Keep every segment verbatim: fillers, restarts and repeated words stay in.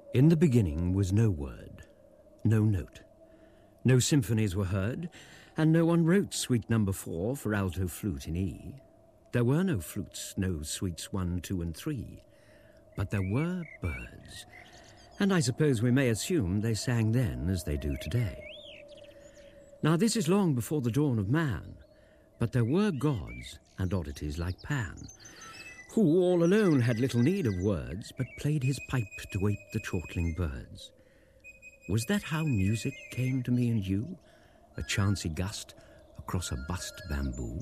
In the beginning was no word, no note. No symphonies were heard, and no one wrote Suite Number Four for alto flute in E. There were no flutes, no suites one, two, and three. But there were birds, and I suppose we may assume they sang then as they do today. Now this is long before the dawn of man, but there were gods and oddities like Pan, who all alone had little need of words, but played his pipe to wake the chortling birds. Was that how music came to me and you, a chancy gust across a bust bamboo?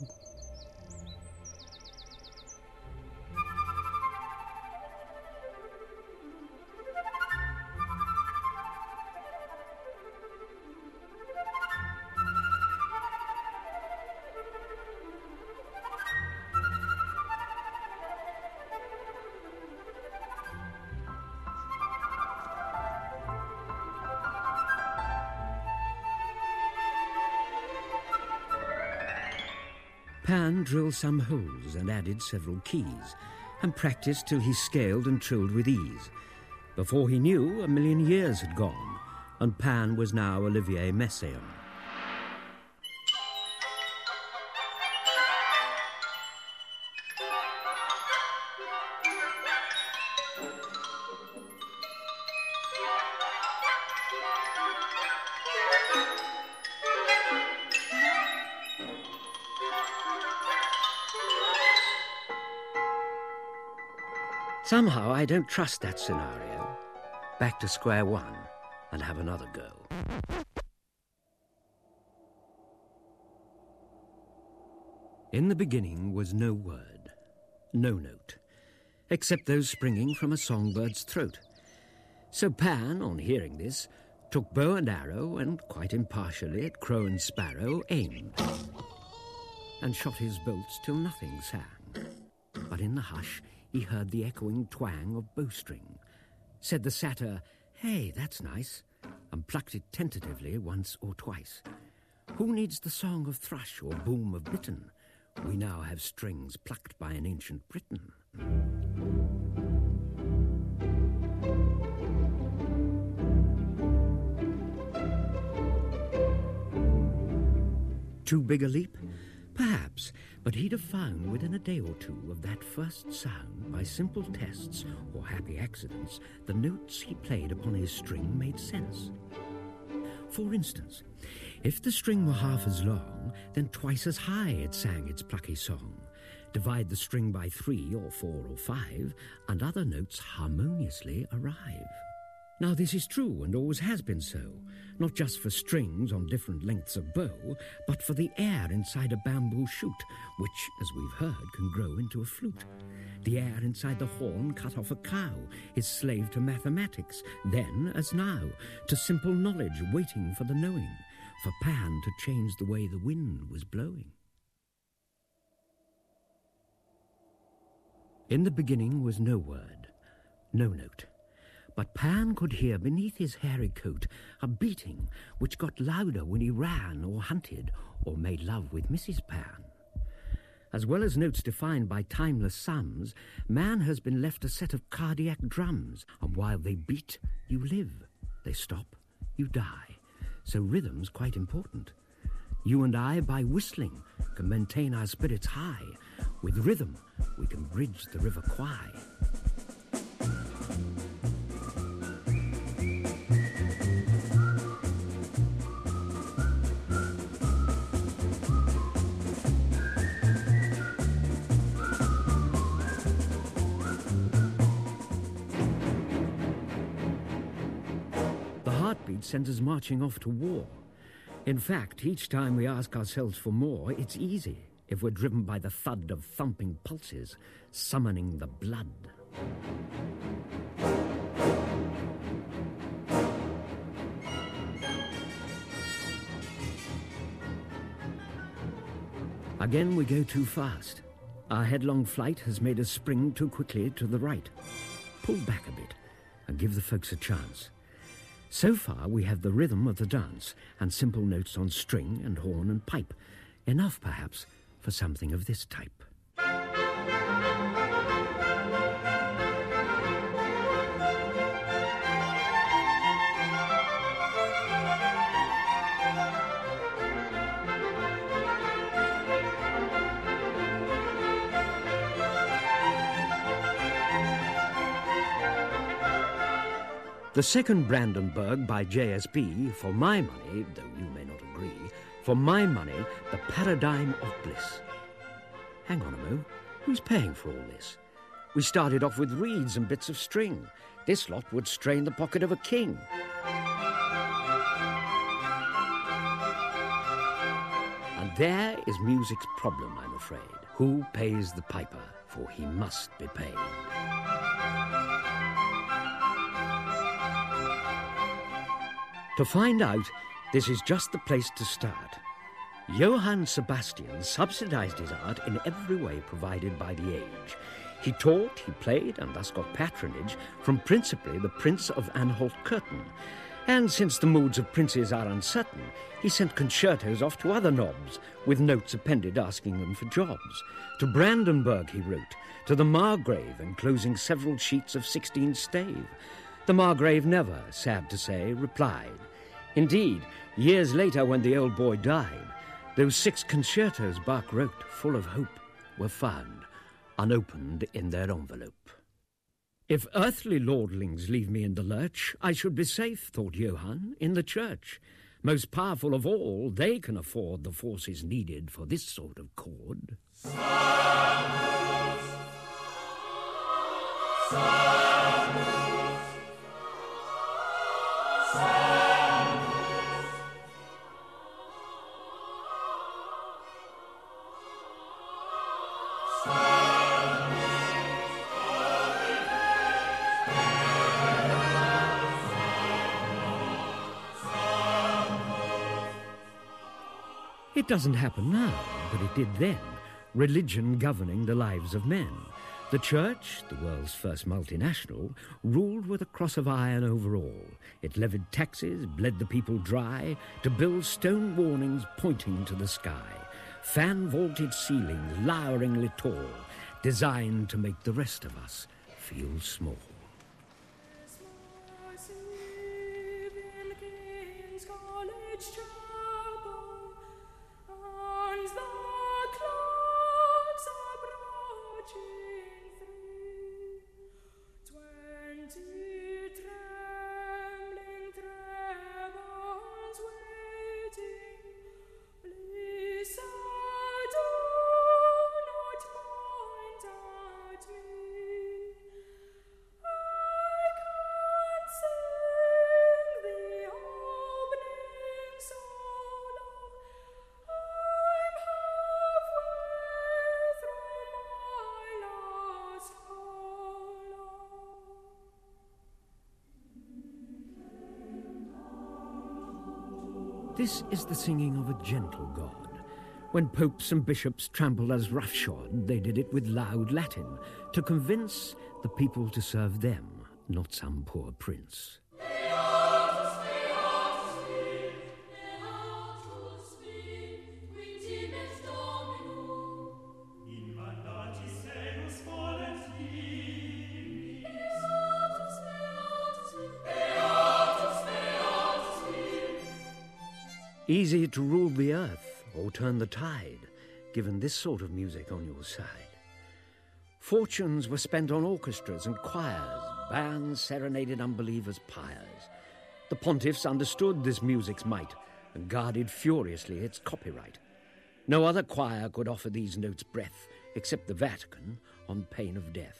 Pan drilled some holes and added several keys, and practiced till he scaled and trilled with ease. Before he knew, a million years had gone, and Pan was now Olivier Messiaen. Somehow I don't trust that scenario. Back to square one and have another go. In the beginning was no word, no note, except those springing from a songbird's throat. So Pan, on hearing this, took bow and arrow and, quite impartially at crow and sparrow, aimed, and shot his bolts till nothing sang. But in the hush he heard the echoing twang of bowstring. Said the satyr, "Hey, that's nice," and plucked it tentatively once or twice. Who needs the song of thrush or boom of bittern? We now have strings plucked by an ancient Briton. Too big a leap? Perhaps, but he'd have found within a day or two of that first sound, by simple tests or happy accidents, the notes he played upon his string made sense. For instance, if the string were half as long, then twice as high it sang its plucky song. Divide the string by three or four or five, and other notes harmoniously arrive. Now this is true and always has been so, not just for strings on different lengths of bow, but for the air inside a bamboo shoot, which, as we've heard, can grow into a flute. The air inside the horn cut off a cow is slave to mathematics, then, as now, to simple knowledge waiting for the knowing, for Pan to change the way the wind was blowing. In the beginning was no word, no note. But Pan could hear beneath his hairy coat a beating which got louder when he ran or hunted or made love with Missus Pan. As well as notes defined by timeless sums, man has been left a set of cardiac drums, and while they beat, you live. They stop, you die. So rhythm's quite important. You and I, by whistling, can maintain our spirits high. With rhythm, we can bridge the River Kwai. Heartbeat sends us marching off to war. In fact, each time we ask ourselves for more, it's easy if we're driven by the thud of thumping pulses, summoning the blood. Again we go too fast. Our headlong flight has made us spring too quickly to the right. Pull back a bit and give the folks a chance. So far we have the rhythm of the dance and simple notes on string and horn and pipe. Enough, perhaps, for something of this type. The second Brandenburg by J S B, for my money, though you may not agree, for my money, the paradigm of bliss. Hang on a mo, who's paying for all this? We started off with reeds and bits of string. This lot would strain the pocket of a king. And there is music's problem, I'm afraid. Who pays the piper? For he must be paid. To find out, this is just the place to start. Johann Sebastian subsidized his art in every way provided by the age. He taught, he played, and thus got patronage from principally the Prince of Anhalt-Köthen. And since the moods of princes are uncertain, he sent concertos off to other knobs, with notes appended asking them for jobs. To Brandenburg he wrote, to the Margrave, enclosing several sheets of sixteen stave. The Margrave never, sad to say, replied. Indeed, years later when the old boy died, those six concertos Bach wrote, full of hope, were found, unopened in their envelope. If earthly lordlings leave me in the lurch, I should be safe, thought Johann, in the church. Most powerful of all, they can afford the forces needed for this sort of chord. Samus. Samus. Samus. It doesn't happen now, but it did then. Religion governing the lives of men. The church, the world's first multinational, ruled with a cross of iron over all. It levied taxes, bled the people dry, to build stone warnings pointing to the sky. Fan-vaulted ceilings, loweringly tall, designed to make the rest of us feel small. This is the singing of a gentle God. When popes and bishops trampled us roughshod, they did it with loud Latin, to convince the people to serve them, not some poor prince. Easy to rule the earth or turn the tide, given this sort of music on your side. Fortunes were spent on orchestras and choirs, bands serenaded unbelievers' pyres. The pontiffs understood this music's might and guarded furiously its copyright. No other choir could offer these notes breath, except the Vatican, on pain of death.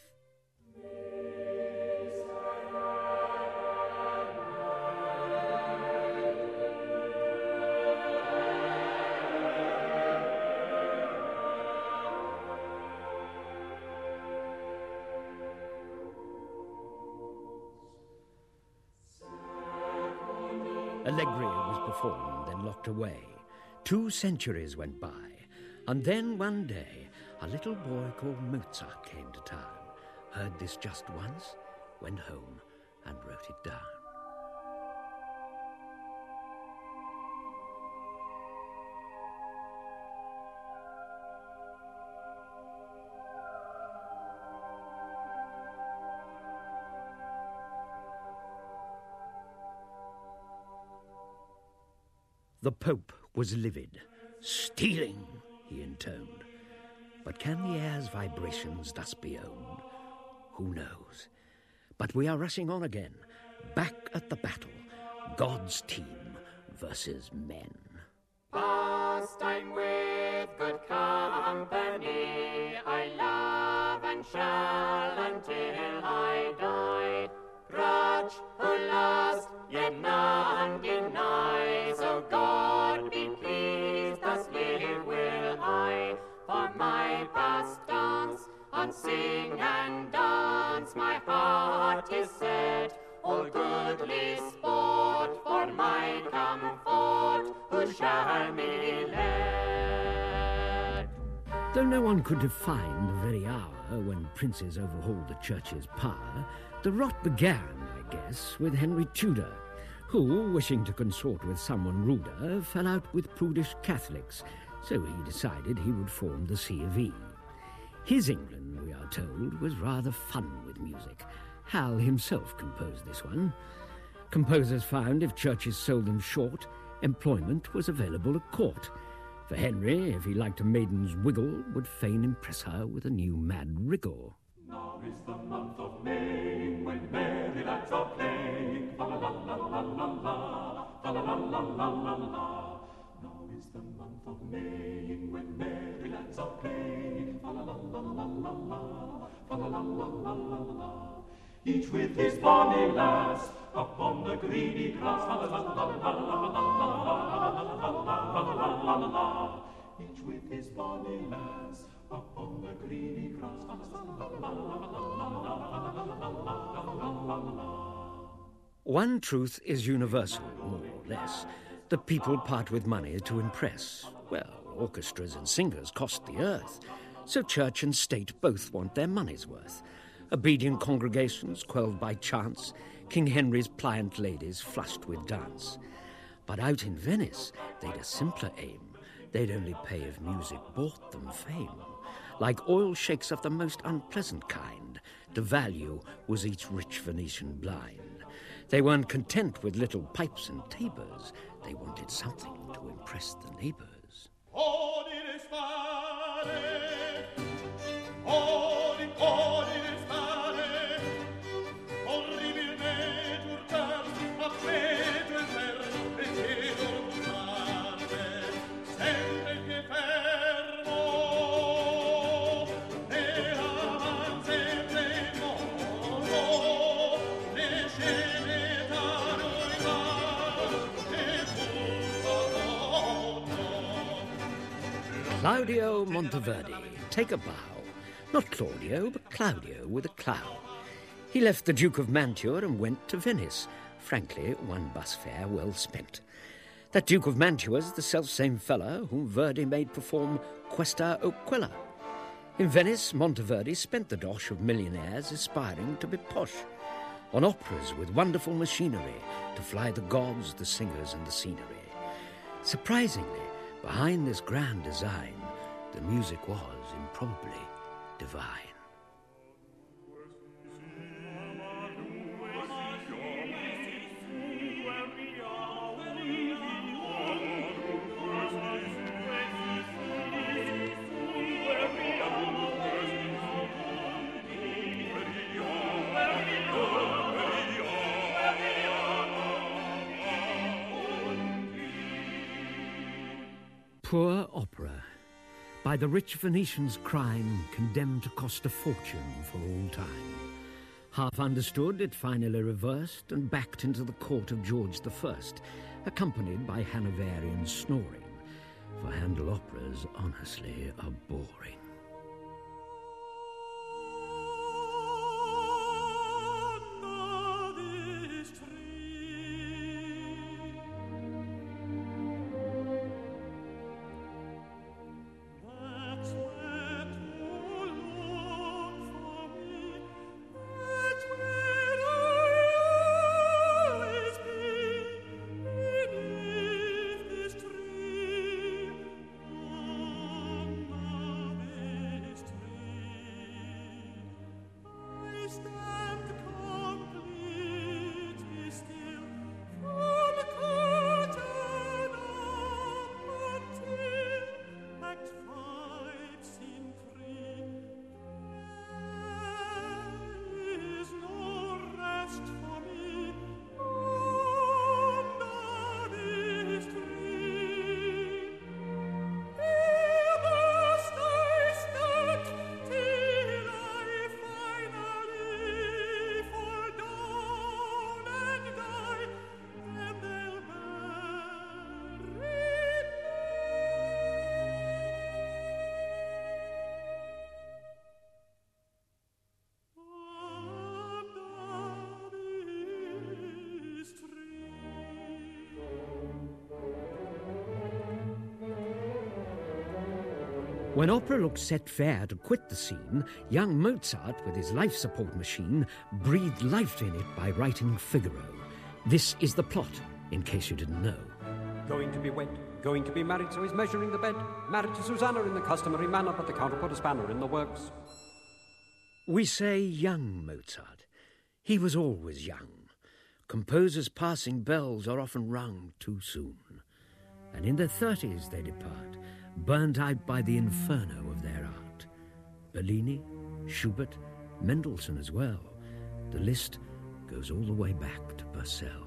Allegria was performed, then locked away. Two centuries went by, and then one day, a little boy called Mozart came to town, heard this just once, went home, and wrote it down. The Pope was livid. "Stealing," he intoned. But can the air's vibrations thus be owned? Who knows? But we are rushing on again. back at the battle, God's team versus men. Pastime with good company, I love and shall until I die. Grudge who lust, yet none deny, so God be pleased, thus live will I. For my pastimes, on sing and dance, my heart is set, all goodly sport, for my comfort, who shall me let? Though no one could define the very hour when princes overhauled the church's power, the rot began, I guess, with Henry Tudor, who, wishing to consort with someone ruder, fell out with prudish Catholics, so he decided he would form the C of E. His England, we are told, was rather fun with music. Hal himself composed this one. Composers found if churches sold them short, employment was available at court. For Henry, if he liked a maiden's wiggle, would fain impress her with a new mad wriggle. Now is the month of May, when merry lads are playing, fa la la la la la la, fa la la la la la la. Now is the month of May, when merry lads are playing, fa la la la la la la, fa la la la la la la. Each with his bonny lass upon the greeny grass, fa la la la la la la la la la. Each with his bonny lass upon the greeny grass, fa la la la la la la. One truth is universal, more or less. The people part with money to impress. Well, orchestras and singers cost the earth, so church and state both want their money's worth. Obedient congregations quelled by chance, King Henry's pliant ladies flushed with dance. But out in Venice, they'd a simpler aim. They'd only pay if music bought them fame. Like oil shakes of the most unpleasant kind, the value was each rich Venetian blind. They weren't content with little pipes and tabors. They wanted something to impress the neighbors. Oh, dire stare, oh, di, oh, dire stare, orribilmente urtarsi, ma peggio il verbo, e chiedo l'urtare, sempre che fermo, e avanti sempre in modo, le scene da noi va, e tutto Claudio Monteverdi, take a bow. Not Claudio, but Claudio with a clow. He left the Duke of Mantua and went to Venice. Frankly, one bus fare well spent. That Duke of Mantua's the self-same fella whom Verdi made perform Questa o Quella. In Venice, Monteverdi spent the dosh of millionaires aspiring to be posh. On operas with wonderful machinery to fly the gods, the singers and the scenery. Surprisingly, behind this grand design, the music was improbably divine. Poor opera, by the rich Venetians' crime, condemned to cost a fortune for all time. Half understood, it finally reversed and backed into the court of George the First, accompanied by Hanoverian snoring, for Handel operas, honestly, are boring. When opera looked set fair to quit the scene, young Mozart, with his life support machine, breathed life in it by writing Figaro. This is the plot, in case you didn't know. Going to be wed, going to be married, so he's measuring the bed. Married to Susanna in the customary manner, but the Count put a spanner in the works. We say young Mozart. He was always young. Composers' passing bells are often rung too soon. And in their thirties they depart, burnt out by the inferno of their art. Bellini, Schubert, Mendelssohn as well. The list goes all the way back to Purcell.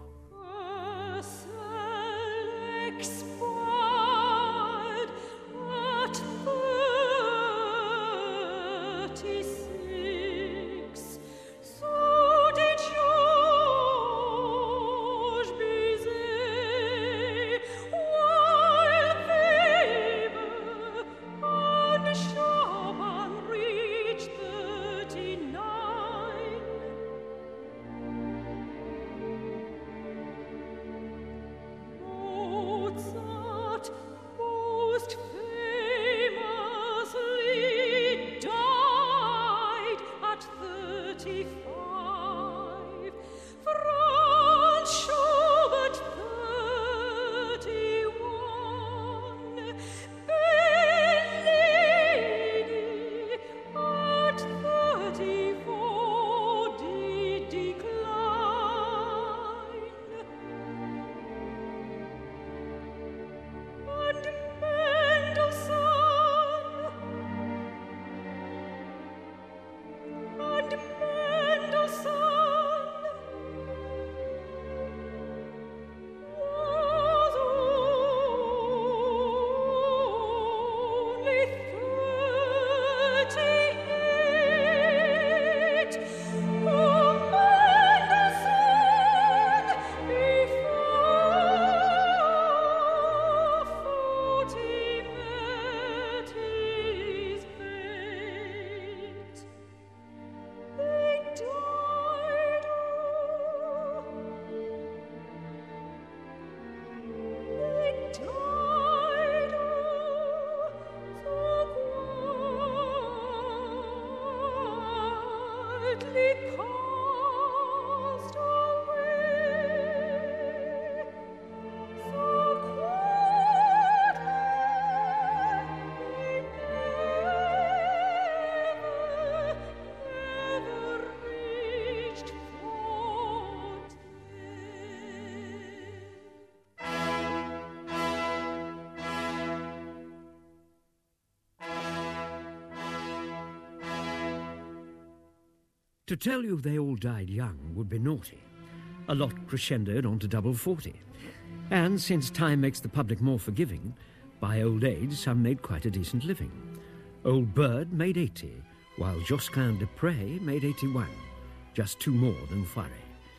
To tell you they all died young would be naughty. A lot crescendoed on to double forty. And since time makes the public more forgiving, by old age some made quite a decent living. Old Bird made eighty, while Josquin de Pré made eighty-one, just two more than Fauré.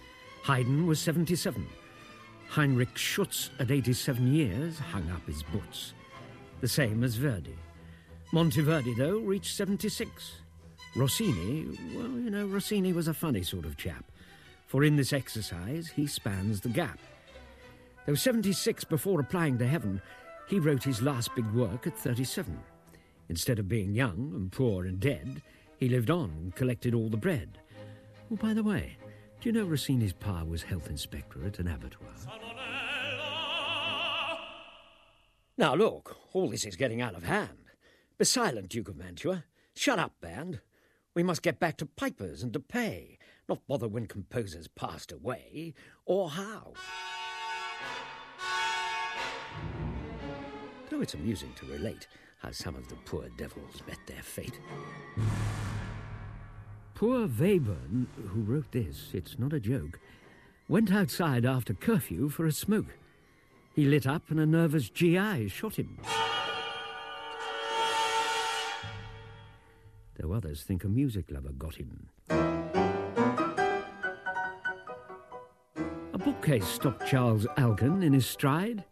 Haydn was seventy-seven. Heinrich Schütz, at eighty-seven years, hung up his boots. The same as Verdi. Monteverdi, though, reached seventy-six. Rossini, well, you know, Rossini was a funny sort of chap, for in this exercise he spans the gap. Though seventy-six before applying to heaven, he wrote his last big work at thirty-seven. Instead of being young and poor and dead, he lived on and collected all the bread. Oh, by the way, do you know Rossini's pa was health inspector at an abattoir? Now look, all this is getting out of hand. Be silent, Duke of Mantua. Shut up, band. We must get back to pipers and to pay, not bother when composers passed away, or how. Though it's amusing to relate how some of the poor devils met their fate. Poor Webern, who wrote this, it's not a joke, went outside after curfew for a smoke. He lit up and a nervous G I shot him. Though others think a music lover got him. A bookcase stopped Charles Alkan in his stride.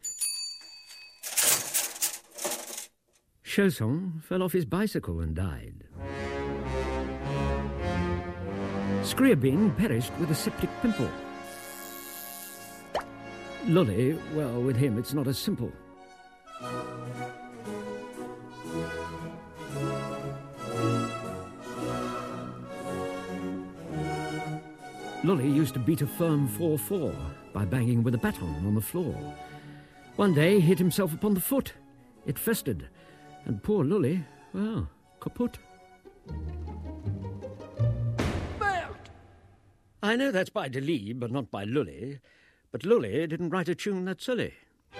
Chausson fell off his bicycle and died. Scriabin perished with a septic pimple. Lully, well, with him it's not as simple. Lully used to beat a firm four four by banging with a baton on the floor. One day he hit himself upon the foot. It festered, and poor Lully, well, kaput. Bert! I know that's by Delibes, but not by Lully. But Lully didn't write a tune that silly.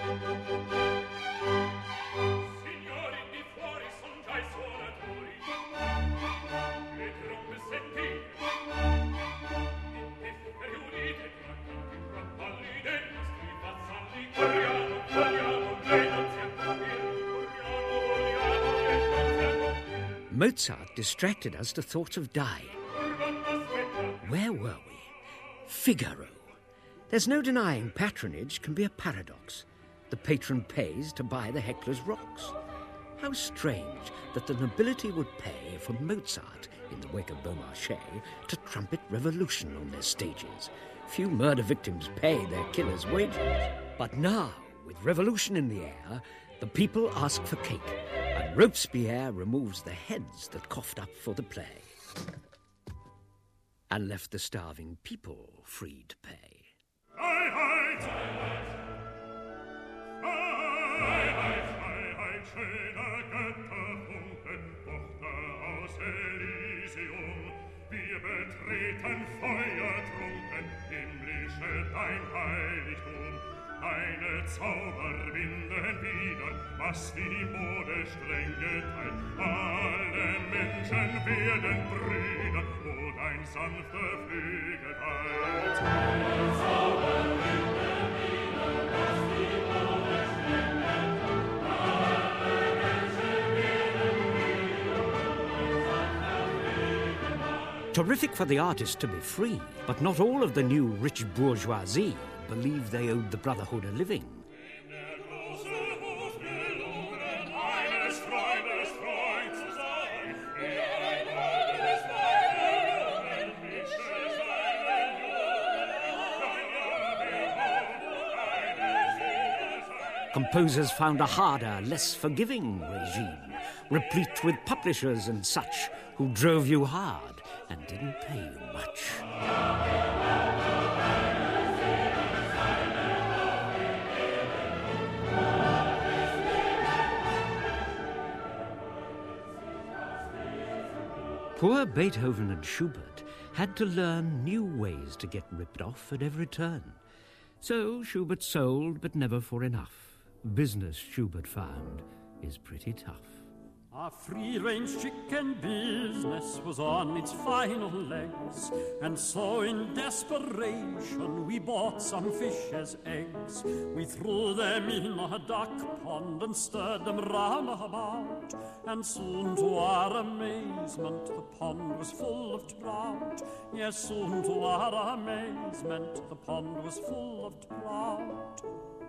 Mozart distracted us to thoughts of dying. Where were we? Figaro. There's no denying patronage can be a paradox. The patron pays to buy the heckler's rocks. How strange that the nobility would pay for Mozart, in the wake of Beaumarchais, to trumpet revolution on their stages. Few murder victims pay their killers' wages. But now, with revolution in the air, the people ask for cake, and Robespierre removes the heads that coughed up for the play, and left the starving people free to pay. Freiheit! Freiheit! Freiheit, schöner Götterfunken, Tochter aus Elysium. Wir betreten feuertrunken, himmlische dein Heiligtum. Deine Zauber winden wieder, was die Mode streng geteilt. Alle Menschen werden Brüder, wo dein sanfter Flügel weilt. Deine Zauber winden wieder, was die Mode streng geteilt. Alle Menschen werden Brüder, wo dein sanfter Flügel weilt. Terrific for the artist to be free, but not all of the new rich bourgeoisie believed they owed the Brotherhood a living. Composers found a harder, less forgiving regime, replete with publishers and such who drove you hard and didn't pay you much. Poor Beethoven and Schubert had to learn new ways to get ripped off at every turn. So Schubert sold, but never for enough. Business, Schubert found, is pretty tough. Our free-range chicken business was on its final legs, and so in desperation we bought some fish as eggs. We threw them in a duck pond and stirred them round about, and soon to our amazement the pond was full of trout. Yes, soon to our amazement the pond was full of trout.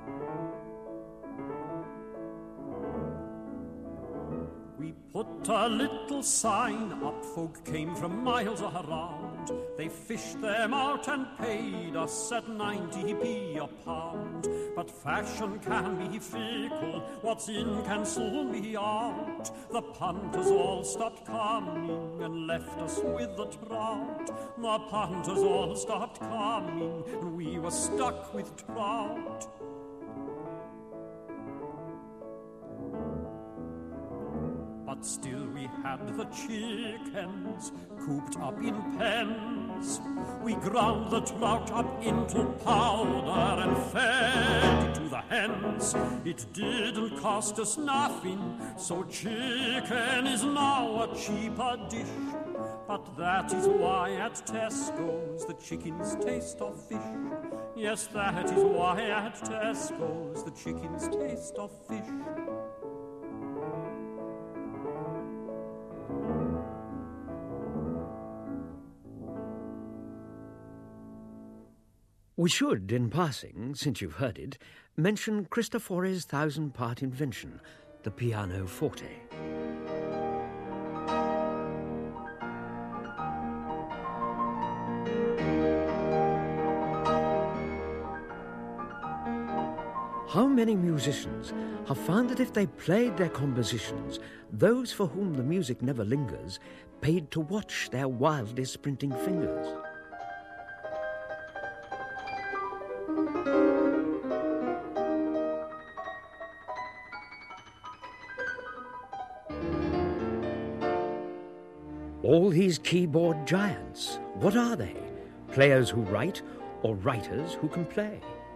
We put a little sign up, folk came from miles around. They fished them out and paid us at ninety p a pound. But fashion can be fickle, what's in can soon be out. The punters all stopped coming and left us with the trout. The punters all stopped coming and we were stuck with trout. But still we had the chickens cooped up in pens. We ground the trout up into powder and fed it to the hens. It didn't cost us nothing, so chicken is now a cheaper dish. But that is why at Tesco's the chickens taste of fish. Yes, that is why at Tesco's the chickens taste of fish. We should, in passing, since you've heard it, mention Cristofore's thousand-part invention, the pianoforte. How many musicians have found that if they played their compositions, those for whom the music never lingers paid to watch their wildly sprinting fingers? All these keyboard giants, what are they? Players who write or writers who can play?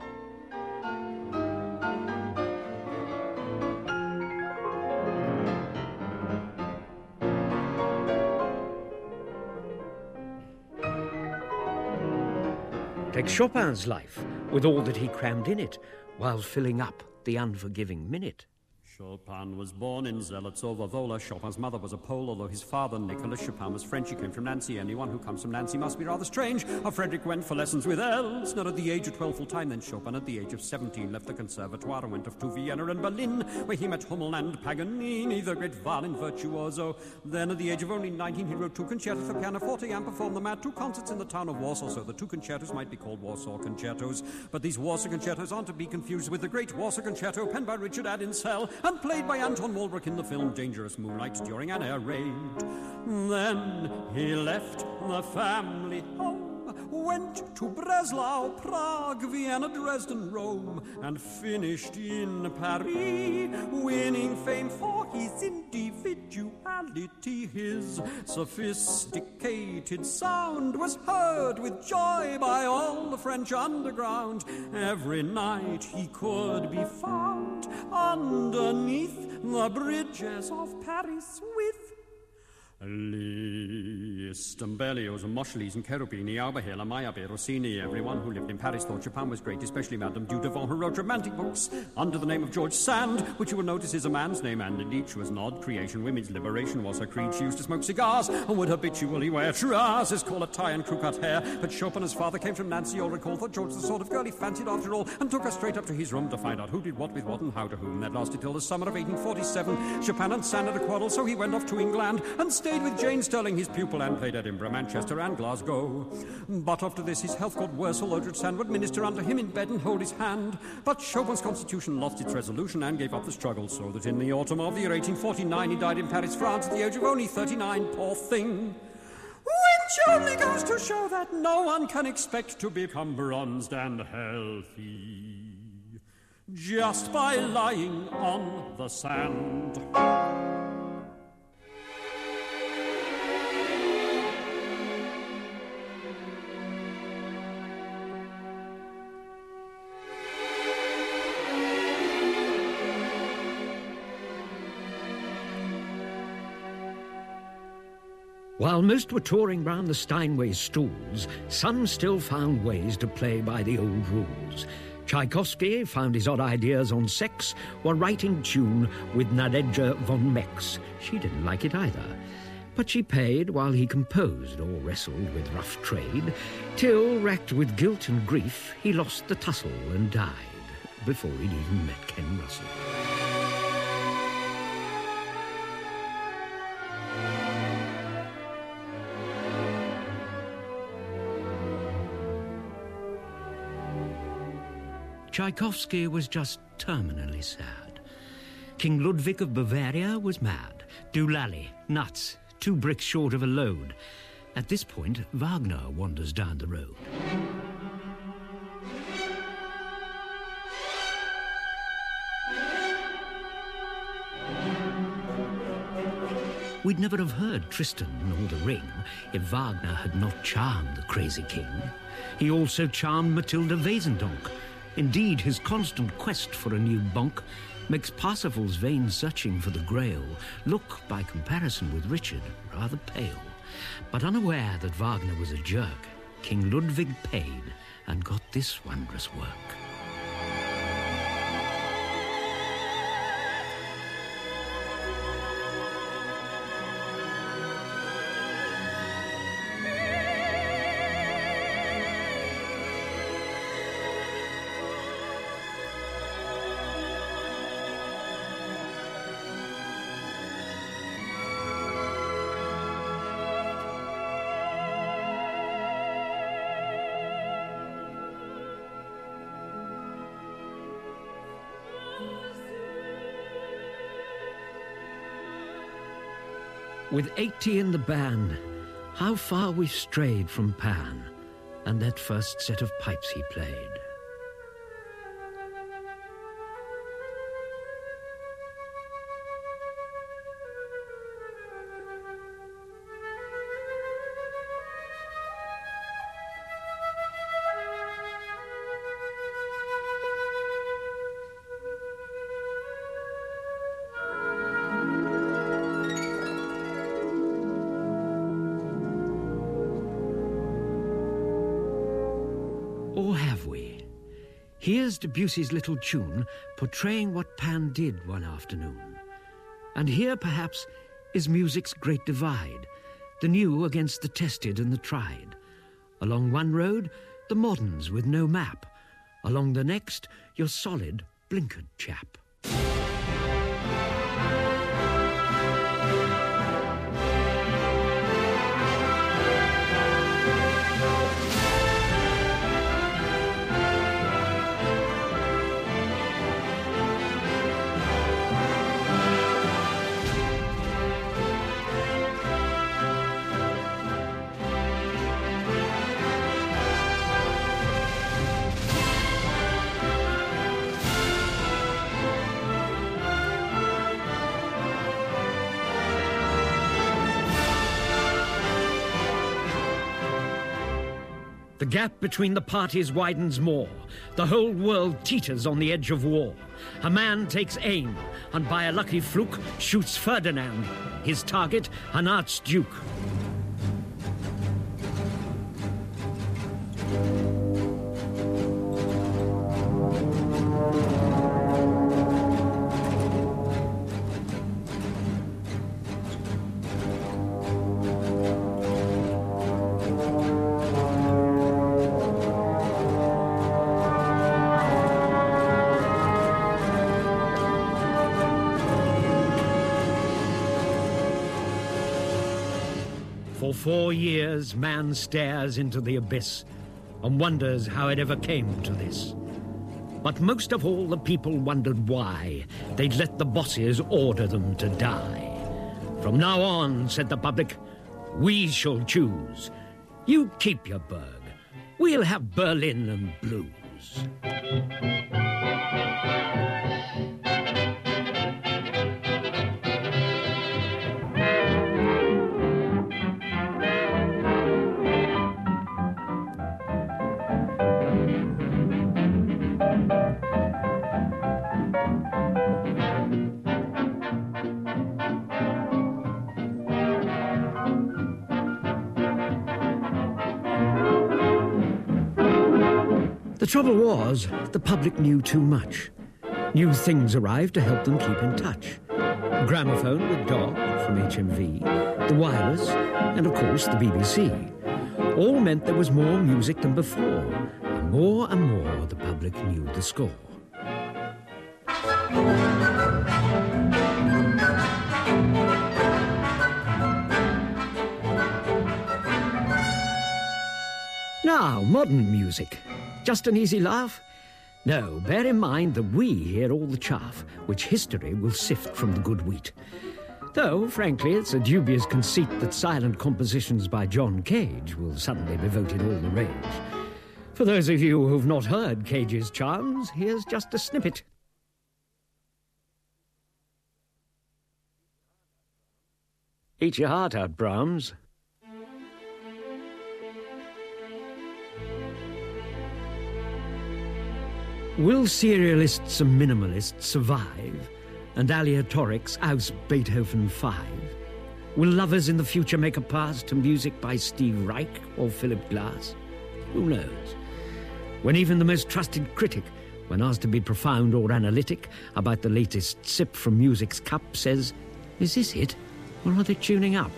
Take Chopin's life, with all that he crammed in it, while filling up the unforgiving minute. Chopin was born in Zeletzovo Vola. Chopin's mother was a Pole, although his father, Nicholas Chopin, was French. He came from Nancy. Anyone who comes from Nancy must be rather strange. How Frederick went for lessons with Elsner at the age of twelve full-time. Then Chopin, at the age of seventeen, left the conservatoire and went off to Vienna and Berlin, where he met Hummel and Paganini, the great violin virtuoso. Then, at the age of only nineteen, he wrote two concertos for pianoforte and performed them at two concerts in the town of Warsaw, so the two concertos might be called Warsaw concertos. But these Warsaw concertos aren't to be confused with the great Warsaw concerto penned by Richard Adinsell and played by Anton Walbrook in the film Dangerous Moonlight during an air raid. Then he left the family home, went to Breslau, Prague, Vienna, Dresden, Rome, and finished in Paris, winning fame for his individuality. His sophisticated sound was heard with joy by all the French underground. Every night he could be found underneath the bridges of Paris with Liszt and Berlioz and Moscheles and Cherubini, Auberhel and Meyerbeer, Rossini. Everyone who lived in Paris thought Chopin was great, especially Madame Dudevant, who wrote romantic books under the name of George Sand, which you will notice is a man's name, and indeed she was an odd creation. Women's liberation was her creed. She used to smoke cigars and would habitually wear trousers, call a tie and crew-cut hair. But Chopin's father came from Nancy, you'll recall, thought George was the sort of girl he fancied after all, and took her straight up to his room to find out who did what with what and how to whom. That lasted till the summer of eighteen forty-seven. Chopin and Sand had a quarrel, so he went off to England and stayed with Jane Sterling, his pupil, and played Edinburgh, Manchester, and Glasgow. But after this, his health got worse, so Eldred Sand would minister unto him in bed and hold his hand. But Chopin's constitution lost its resolution and gave up the struggle, so that in the autumn of the year eighteen forty-nine, he died in Paris, France, at the age of only thirty-nine, poor thing. Which only goes to show that no one can expect to become bronzed and healthy just by lying on the sand. While most were touring round the Steinway stools, some still found ways to play by the old rules. Tchaikovsky found his odd ideas on sex while writing tune with Nadezhda von Mex. She didn't like it either. But she paid while he composed or wrestled with rough trade, till, racked with guilt and grief, he lost the tussle and died before he'd even met Ken Russell. Tchaikovsky was just terminally sad. King Ludwig of Bavaria was mad. Doolally, nuts, two bricks short of a load. At this point, Wagner wanders down the road. We'd never have heard Tristan nor The Ring if Wagner had not charmed the crazy king. He also charmed Matilda Wesendonck. Indeed, his constant quest for a new bonk makes Parsifal's vain searching for the Grail look, by comparison with Richard, rather pale. But unaware that Wagner was a jerk, King Ludwig paid and got this wondrous work. With eighty in the band, how far we've strayed from Pan and that first set of pipes he played. Or have we? Here's Debussy's little tune portraying what Pan did one afternoon. And here, perhaps, is music's great divide, the new against the tested and the tried. Along one road, the moderns with no map. Along the next, your solid, blinkered chap. The gap between the parties widens more. The whole world teeters on the edge of war. A man takes aim, and by a lucky fluke shoots Ferdinand, his target an archduke. For four years, man stares into the abyss and wonders how it ever came to this. But most of all, the people wondered why they'd let the bosses order them to die. From now on, said the public, we shall choose. You keep your burg. We'll have Berlin and blues. The trouble was, the public knew too much. New things arrived to help them keep in touch. Gramophone with Dog from H M V, the wireless, and of course the B B C. All meant there was more music than before, and more and more the public knew the score. Now, modern music. Just an easy laugh? No, bear in mind that we hear all the chaff, which history will sift from the good wheat. Though, frankly, it's a dubious conceit that silent compositions by John Cage will suddenly be voted all the rage. For those of you who've not heard Cage's charms, here's just a snippet. Eat your heart out, Brahms. Will serialists and minimalists survive, and aleatorics oust Beethoven five? Will lovers in the future make a pass to music by Steve Reich or Philip Glass? Who knows? When even the most trusted critic, when asked to be profound or analytic about the latest sip from music's cup, says, is this it, or are they tuning up?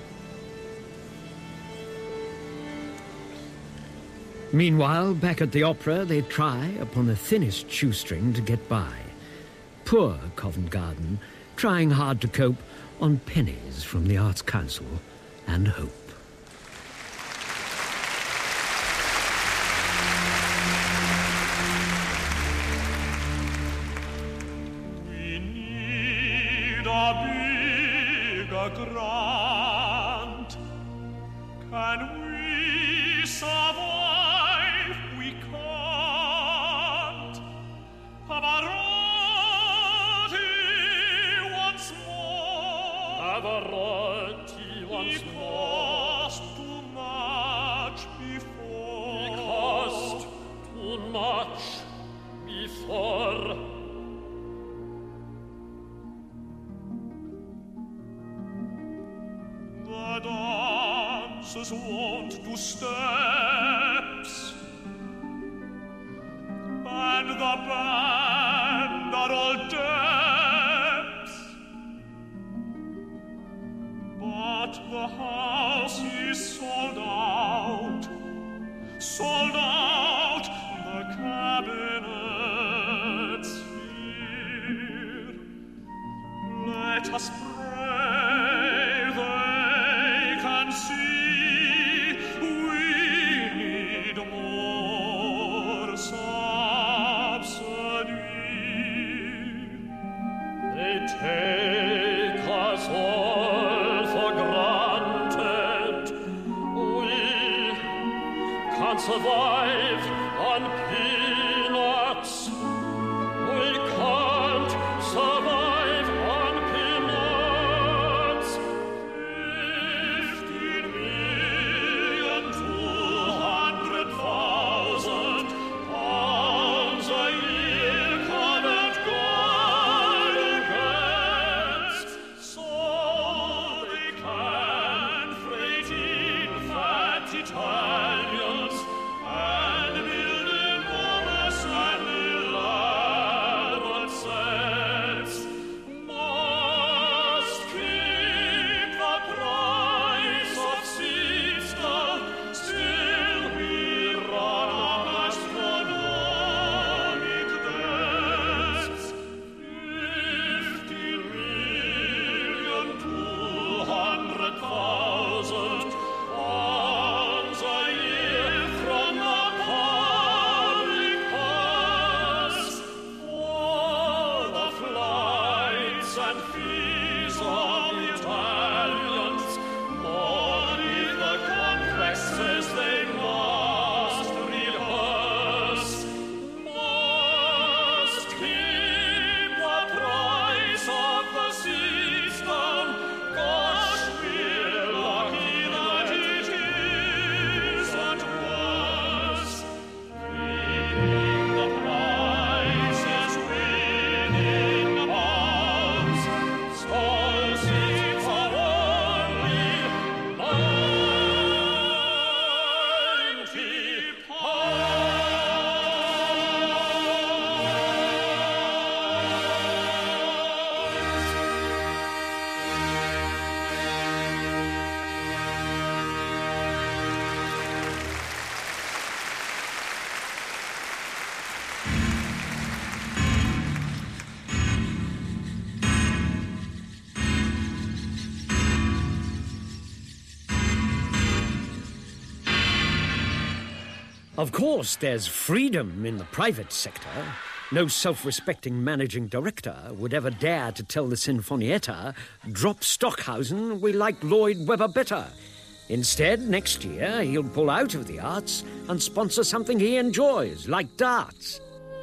Meanwhile, back at the opera, they try, upon the thinnest shoestring, to get by. Poor Covent Garden, trying hard to cope on pennies from the Arts Council and hope. We need a bigger grant. Can we survive? Pavarotti once It more. cost too much before. It cost too much before. The dancers won't do steps. and the band are all depths. But the house is sold out, sold out, the cabinets here. Let us pray they can see we need more subsidy. They take us all for granted. We can't survive on peanuts. We can't survive on peanuts. Fifteen million two hundred thousand pounds a year cannot guard against. So they can freight in fat Italians and build enormous and elaborate sets. Must keep the price of seats down. Still we run up astronomic debts. Fifty million two hundred thousand pounds a year from the public purse for the flights and fees of Italians. Money the complexes they must rehearse. Must keep the price of the seats down. Gosh, we're lucky that it isn't worse. Keeping the prices within bounds. Stall seats are only ninety Of course, there's freedom in the private sector. No self-respecting managing director would ever dare to tell the Sinfonietta, drop Stockhausen, we like Lloyd Webber better. Instead, next year, he'll pull out of the arts and sponsor something he enjoys, like darts.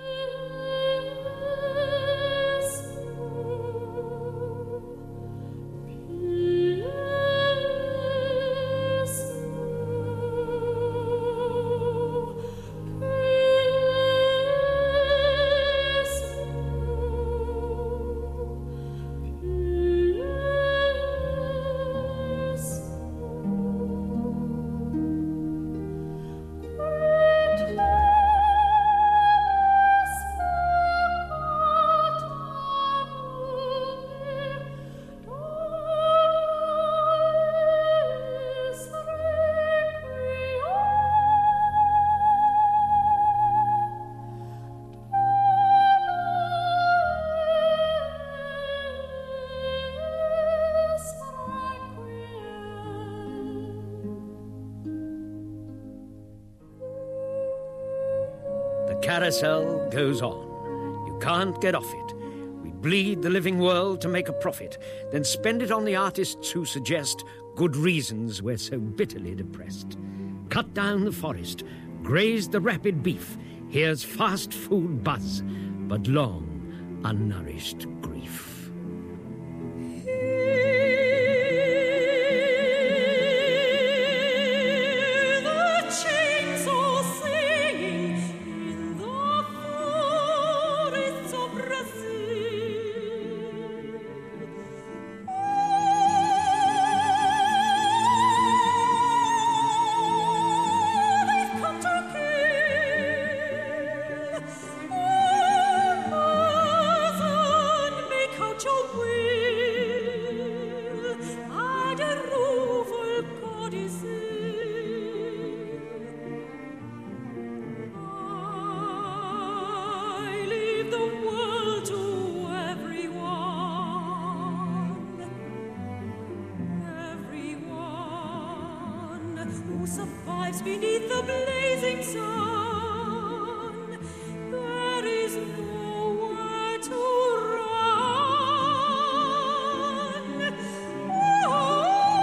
Carousel goes on. You can't get off it. We bleed the living world to make a profit, then spend it on the artists who suggest good reasons we're so bitterly depressed. Cut down the forest, graze the rapid beef. Here's fast food buzz, but long, unnourished grief. Oh who survives beneath the blazing sun. There is nowhere to run. Oh,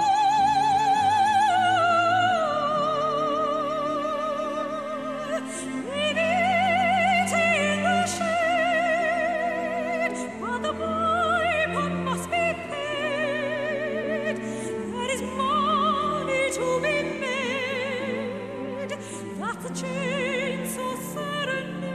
beneath in the shade, but the piper must be paid. There is money to be made. That's a chainsaw serenade.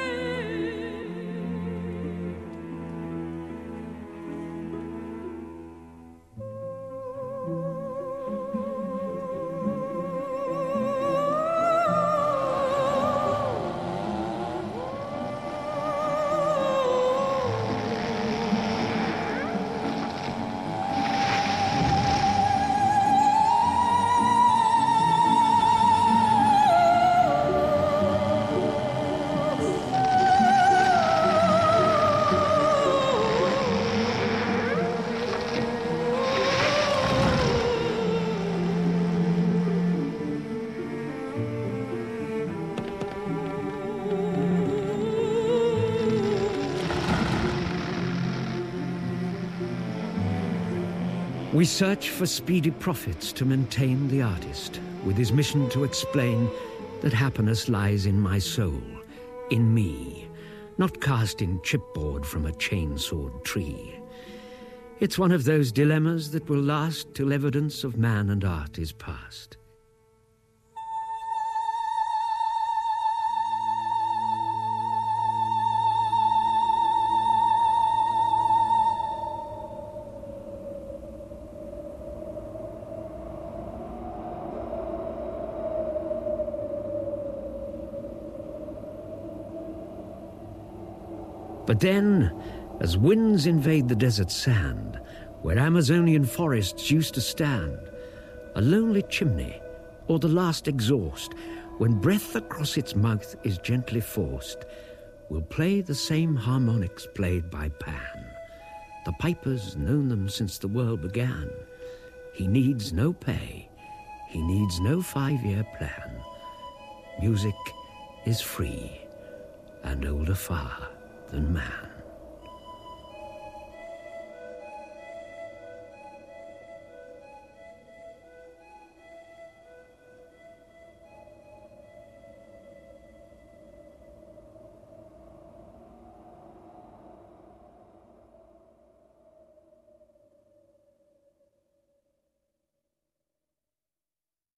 We search for speedy profits to maintain the artist, with his mission to explain that happiness lies in my soul, in me, not cast in chipboard from a chainsawed tree. It's one of those dilemmas that will last till evidence of man and art is past. But then, as winds invade the desert sand, where Amazonian forests used to stand, a lonely chimney, or the last exhaust, when breath across its mouth is gently forced, will play the same harmonics played by Pan. The piper's known them since the world began. He needs no pay, he needs no five-year plan. Music is free and older far than man.